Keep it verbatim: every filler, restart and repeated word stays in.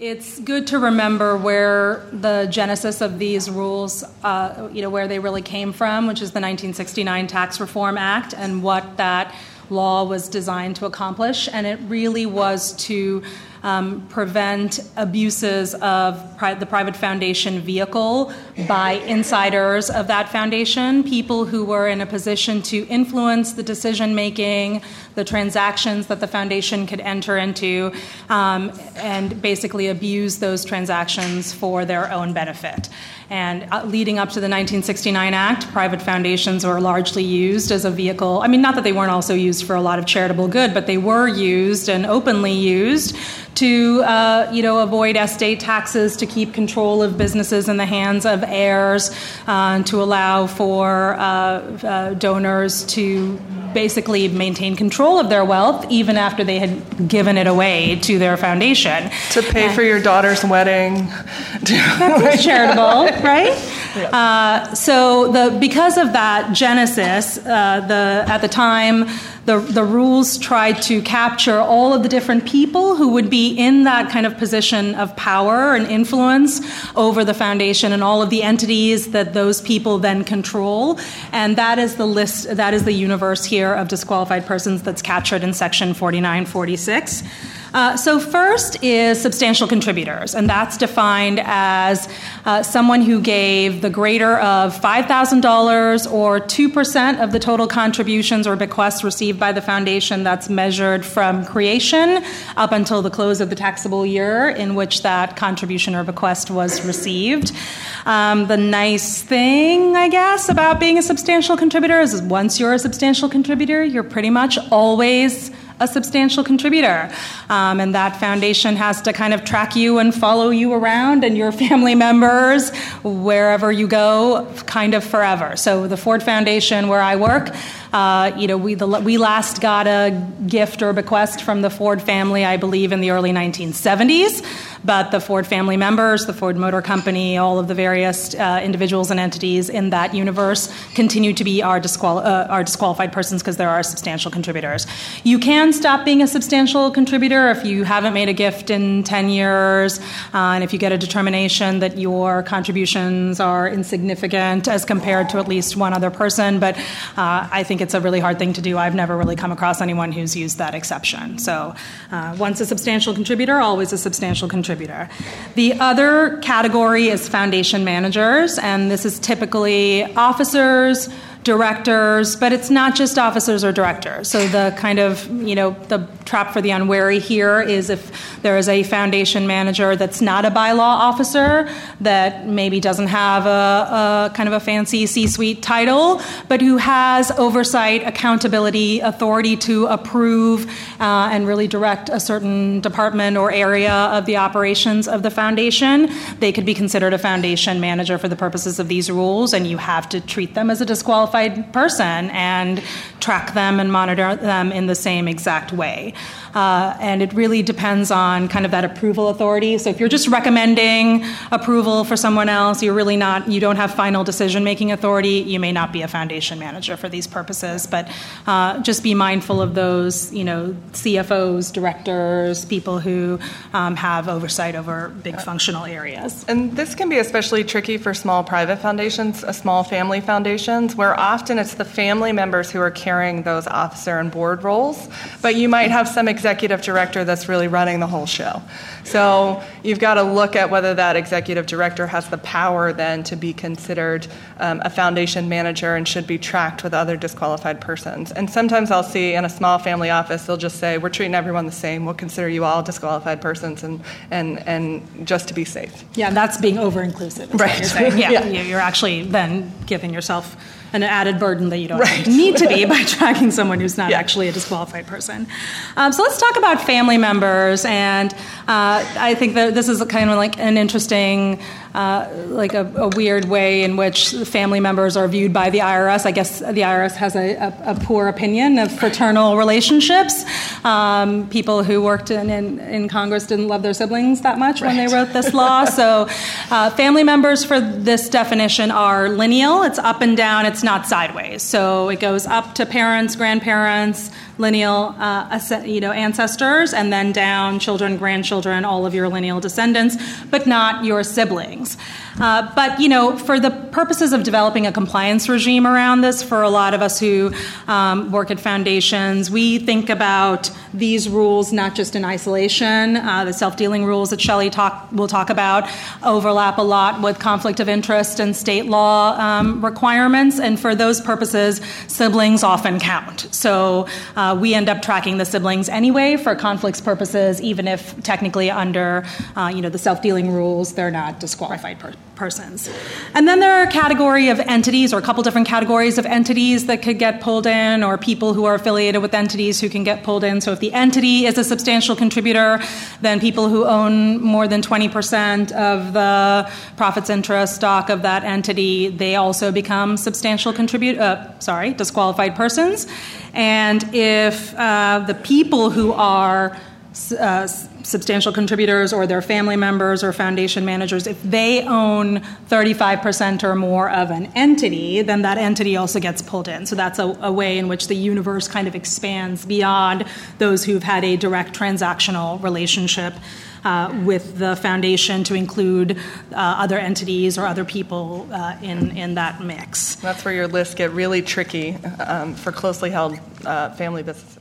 It's good to remember where the genesis of these rules, uh, you know, where they really came from, which is the nineteen sixty-nine Tax Reform Act, and what that law was designed to accomplish. And it really was to um, prevent abuses of pri- the private foundation vehicle by insiders of that foundation, people who were in a position to influence the decision-making, the transactions that the foundation could enter into, um, and basically abuse those transactions for their own benefit. And uh, leading up to the nineteen sixty-nine Act, private foundations were largely used as a vehicle. I mean, not that they weren't also used for a lot of charitable good, but they were used and openly used to, uh, you know, avoid estate taxes, to keep control of businesses in the hands of heirs, uh, to allow for uh, uh, donors to basically maintain control of their wealth even after they had given it away to their foundation. To pay uh, for your daughter's wedding. That's charitable, right? Yeah. Uh, so the because of that genesis, uh, the at the time, the the rules tried to capture all of the different people who would be in that kind of position of power and influence over the foundation and all of the entities that those people then control. And that is the list, that is the universe here of disqualified persons that's captured in Section forty-nine forty-six. Uh, so first is substantial contributors, and that's defined as uh, someone who gave the greater of five thousand dollars or two percent of the total contributions or bequests received by the foundation. That's measured from creation up until the close of the taxable year in which that contribution or bequest was received. Um, the nice thing, I guess, about being a substantial contributor is once you're a substantial contributor, you're pretty much always a substantial contributor. Um, and that foundation has to kind of track you and follow you around and your family members wherever you go, kind of forever. So the Ford Foundation, where I work, uh, you know, we the, we last got a gift or bequest from the Ford family, I believe, in the early nineteen seventies. But the Ford family members, the Ford Motor Company, all of the various uh, individuals and entities in that universe continue to be our, disqual- uh, our disqualified persons because there are substantial contributors. You can stop being a substantial contributor if you haven't made a gift in ten years, uh, and if you get a determination that your contributions are insignificant as compared to at least one other person. But uh, I think it's a really hard thing to do. I've never really come across anyone who's used that exception. So uh, once a substantial contributor, always a substantial contributor. The other category is foundation managers, and this is typically officers, directors, but it's not just officers or directors. So the kind of, you know, the trap for the unwary here is if there is a foundation manager that's not a bylaw officer, that maybe doesn't have a, a kind of a fancy C-suite title, but who has oversight, accountability, authority to approve uh, and really direct a certain department or area of the operations of the foundation, they could be considered a foundation manager for the purposes of these rules, and you have to treat them as a disqualified person and track them and monitor them in the same exact way. Uh, and it really depends on kind of that approval authority. So if you're just recommending approval for someone else, you're really not, you don't have final decision-making authority, you may not be a foundation manager for these purposes. But uh, just be mindful of those, you know, C F Os, directors, people who um, have oversight over big functional areas. And this can be especially tricky for small private foundations, uh, small family foundations, where often it's the family members who are carrying those officer and board roles, but you might have some executive director that's really running the whole show. So you've got to look at whether that executive director has the power then to be considered um, a foundation manager and should be tracked with other disqualified persons. And sometimes I'll see in a small family office, they'll just say, we're treating everyone the same, we'll consider you all disqualified persons, and and, and just to be safe. Yeah, that's being over-inclusive, is right. what you're saying. Yeah, yeah, you're actually then giving yourself an added burden that you don't right. need to be by tracking someone who's not yeah. actually a disqualified person. Um, so let's talk about family members, and uh, I think that this is kind of like an interesting uh, like a, a weird way in which family members are viewed by the I R S. I guess the I R S has a, a, a poor opinion of fraternal relationships. Um, people who worked in, in, in Congress didn't love their siblings that much right. when they wrote this law. So uh, family members for this definition are lineal. It's up and down. It's not sideways. So it goes up to parents, grandparents, lineal uh, you know, ancestors, and then down children, grandchildren, all of your lineal descendants, but not your siblings. Uh, but, you know, for the purposes of developing a compliance regime around this, for a lot of us who um, work at foundations, we think about these rules not just in isolation. Uh, the self-dealing rules that Shelley talk, will talk about overlap a lot with conflict of interest and state law um, requirements, and for those purposes, siblings often count. So uh, we end up tracking the siblings anyway for conflicts purposes, even if technically under uh, you know, the self-dealing rules, they're not disqualified per- persons. And then there are a category of entities, or a couple different categories of entities that could get pulled in, or people who are affiliated with entities who can get pulled in. So if the entity is a substantial contributor, then people who own more than twenty percent of the profits, interest, stock of that entity, they also become substantial contribute, uh, sorry, disqualified persons. And if uh, the people who are uh, substantial contributors or their family members or foundation managers, if they own thirty-five percent or more of an entity, then that entity also gets pulled in. So that's a, a way in which the universe kind of expands beyond those who've had a direct transactional relationship uh, with the foundation to include uh, other entities or other people uh, in, in that mix. That's where your lists get really tricky um, for closely held uh, family businesses.